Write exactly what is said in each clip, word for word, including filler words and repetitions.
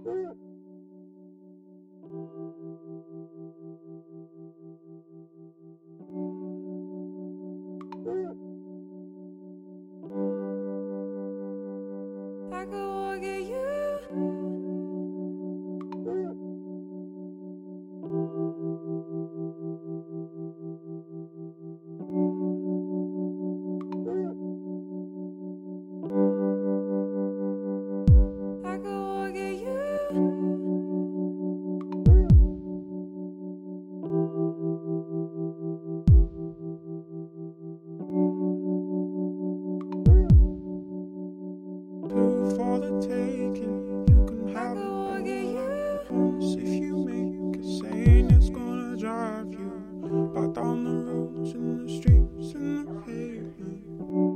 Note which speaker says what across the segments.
Speaker 1: I could walk at you. I could walk at you.
Speaker 2: Two for the taking, you can have it once if you make a saying it's gonna drive you back down the roads and the streets and the pavement.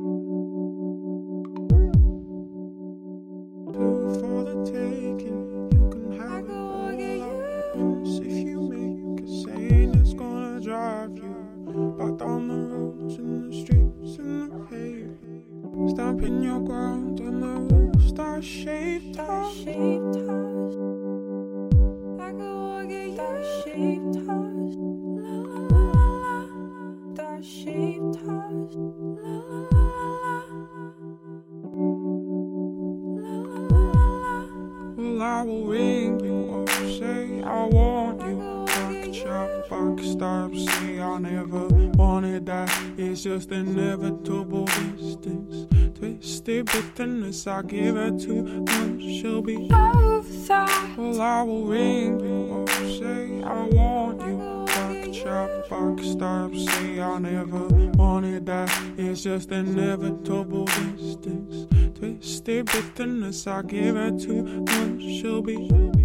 Speaker 2: Two for the taking, you can have it once if you make a saying it's gonna drive you back down the roads and the streets and the pavement. Stamping your ground on the roof, star-shaped house.
Speaker 1: I could walk at you. Star-shaped house. La la la la. Star-shaped house. La la la la. La la la la.
Speaker 2: Well, I will ring you up, say I want you. Back chop, back stop, say I never wanted that. It's just inevitable distance. Twisted bitterness, I give her too much, she'll be
Speaker 1: overthought.
Speaker 2: Well, I will ring you up, say I want you. Back chop, back stop, say I never wanted that. It's just inevitable distance. Twisted bitterness, I give her too much, she'll be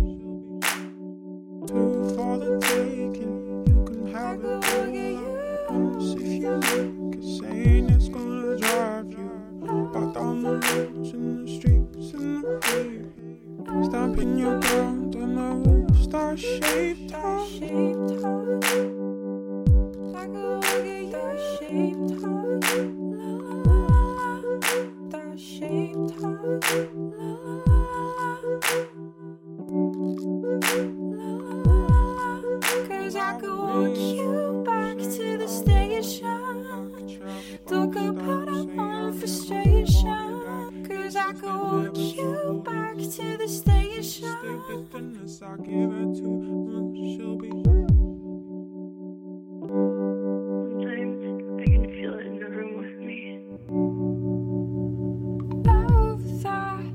Speaker 2: two for the taking, you can have it once if you make a saying it's gonna drive you back down the roads and the streets and the pavement. Stamping your ground on the roof, star-shaped house.
Speaker 1: I could walk at you. Star-shaped house. La la la la. Star-shaped house. La la la la. La la la. Cause I could walk you back to the station. Look up out of my frustration. Cause I could walk you back to the station.
Speaker 2: I give her too much, she'll be
Speaker 3: Sometimes I can feel it in the room with me.
Speaker 1: Overthought.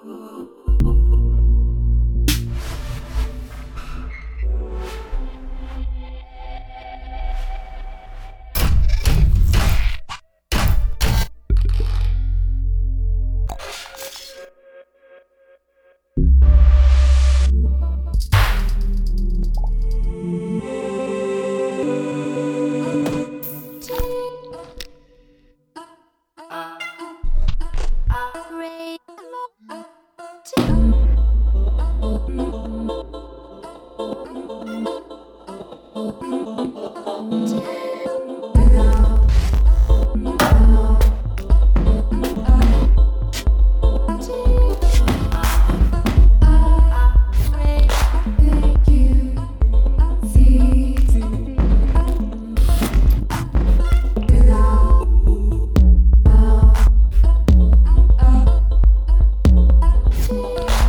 Speaker 1: Thank you.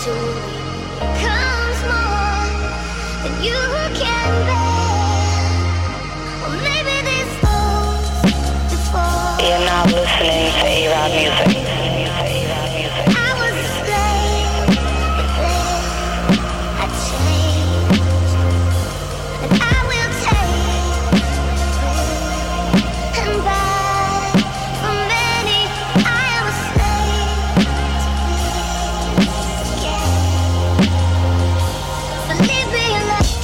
Speaker 4: to me comes more than you can bear. Or maybe this falls before.
Speaker 5: You're now listening to A-Rod Music.
Speaker 4: I was a slave, but then I changed, and I will take and buy from many. I am a slave to this game. So leave me alone.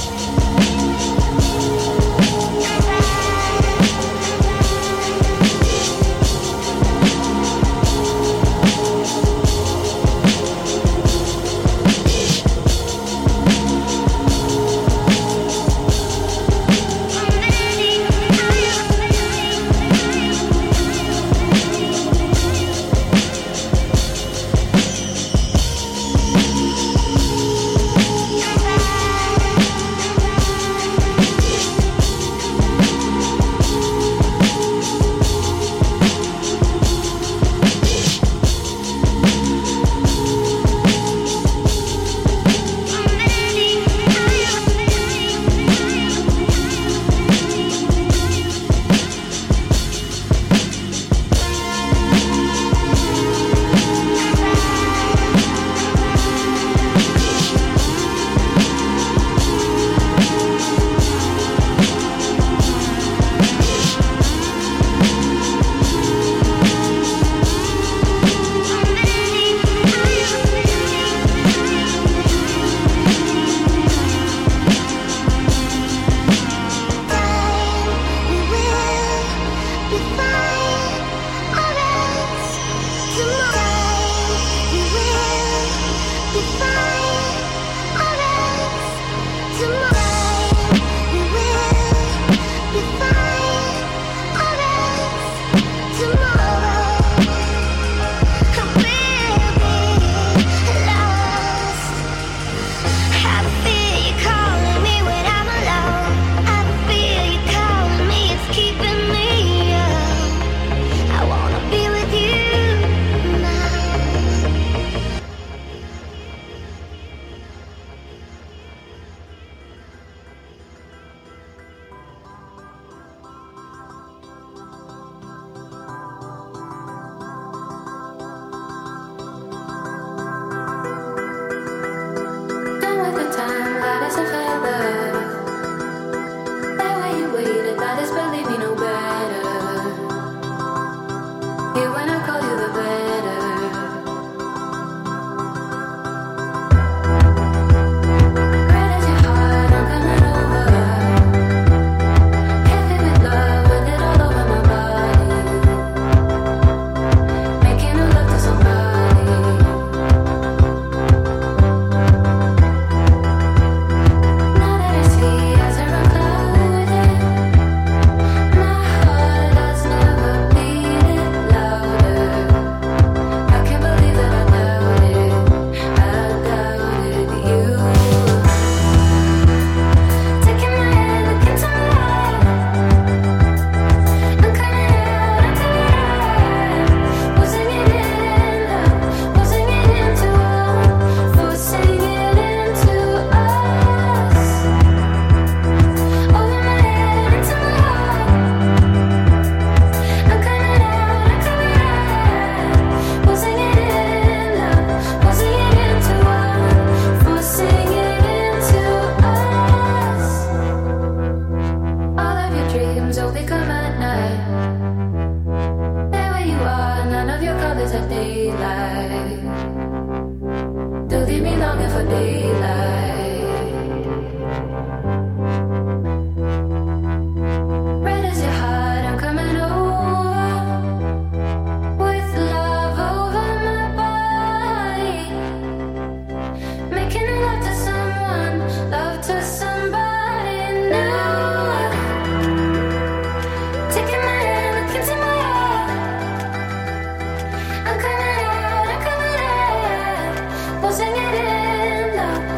Speaker 1: Sing it in love.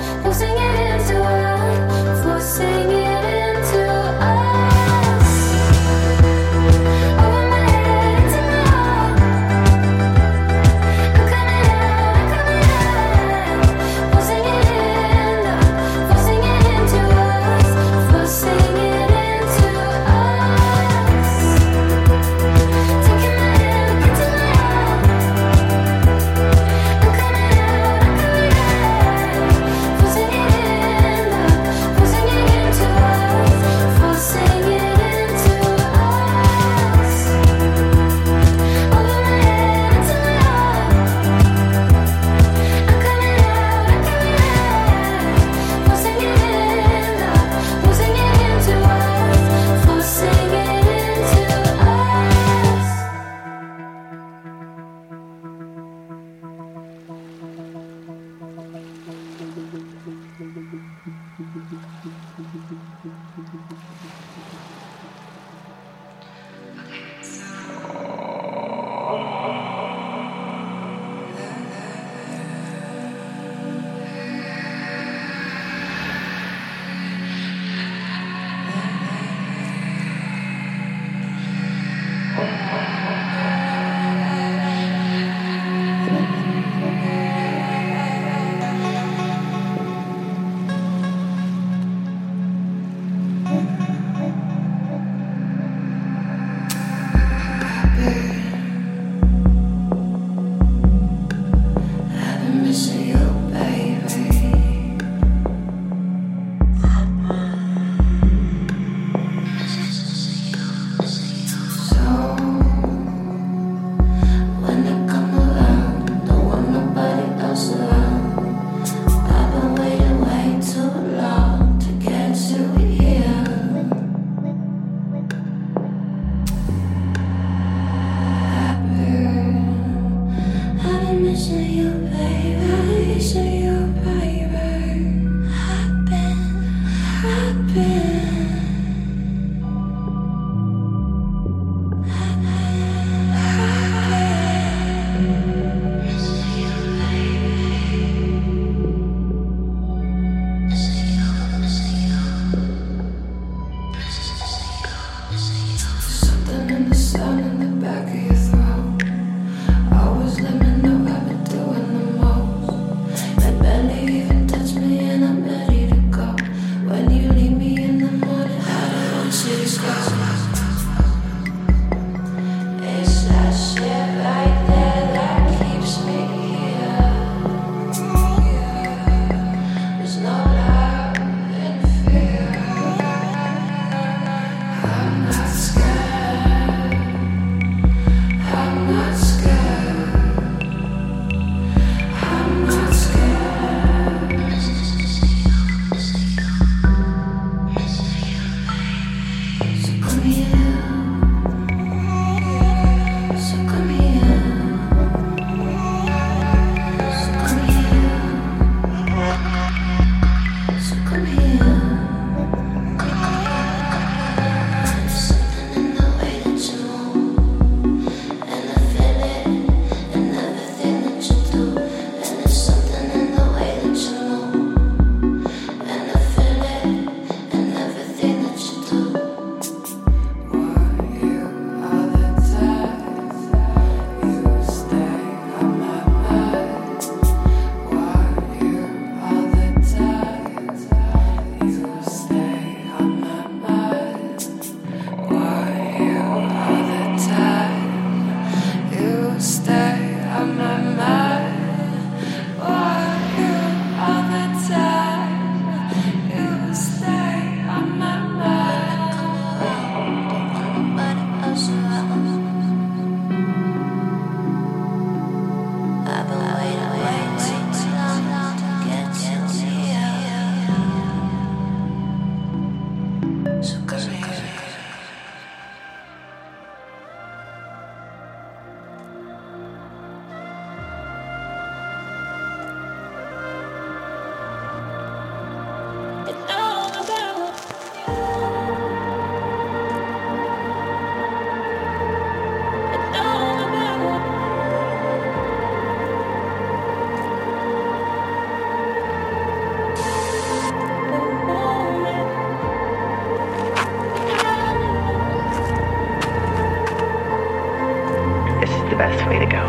Speaker 5: best way to go.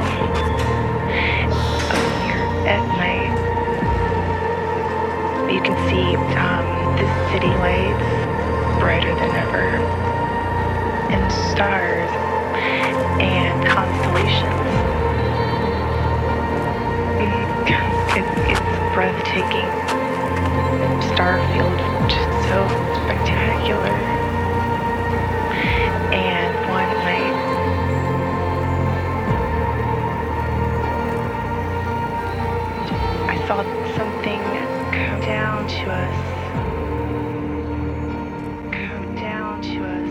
Speaker 5: Up here at night, you can see um, the city lights brighter than ever, and stars and constellations. It, it's breathtaking. Starfield, just so spectacular. And one night, I saw something come down to us. Come down to us.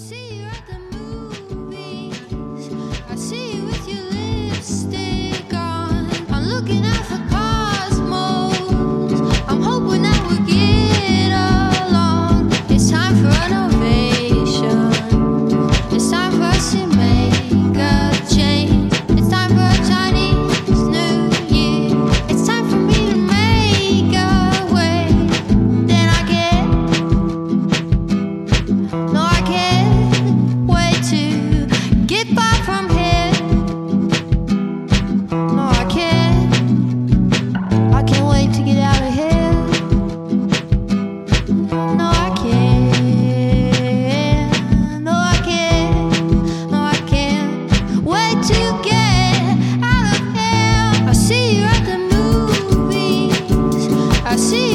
Speaker 1: see you at the movies. I see you with your lipstick on. I'm looking at the cosmos. I'm hoping that we'll get along. It's time for an ovation. It's time for us to make a change. It's time for a Chinese New Year. It's time for me to make a way. Then I can't, no, I can't wait to get back from here. No, I can't, I can't wait to get out of here. No, I can't, no, I can't, no, I can't wait to get out of here. I see you at the movies. I see